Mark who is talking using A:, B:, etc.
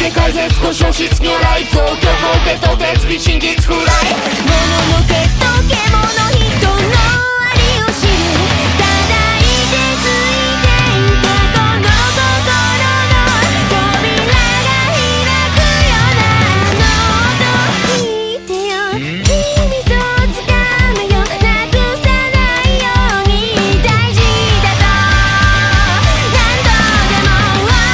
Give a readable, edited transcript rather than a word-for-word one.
A: 世界絶好消失如来増強法帝と鉄尾真実不来物の決定